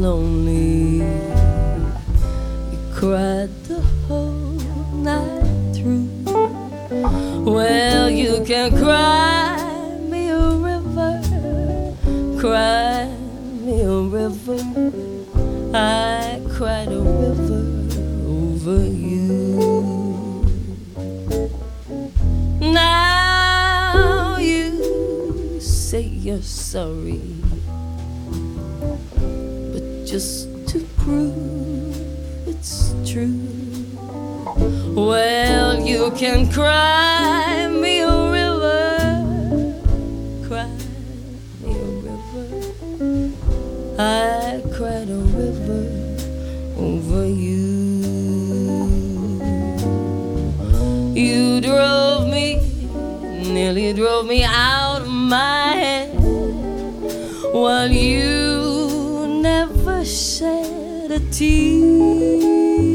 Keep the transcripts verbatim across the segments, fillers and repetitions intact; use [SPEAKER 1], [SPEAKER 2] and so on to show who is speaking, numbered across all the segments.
[SPEAKER 1] lonely. You cried the whole night through. Well, you can cry me a river, cry me a river. I cried a river over you. Now you say you're sorry, but just to prove it's true. Well, you can cry me a river, cry me a river. I cried a river over you. You drove me, nearly drove me out of my head, while you never shed a tear.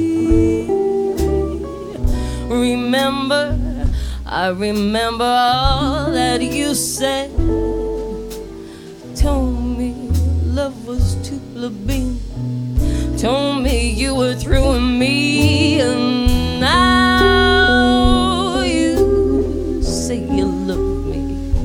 [SPEAKER 1] Remember, I remember all that you said. Told me love was too plebeian, told me you were through with me. And now you say you love me,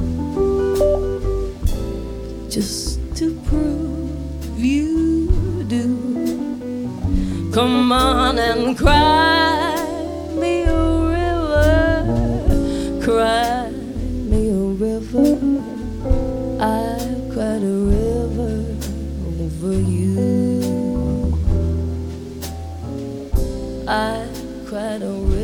[SPEAKER 1] just to prove you do. Come on and cry me a river, cry me a river. I cried a river over you. I cried a river.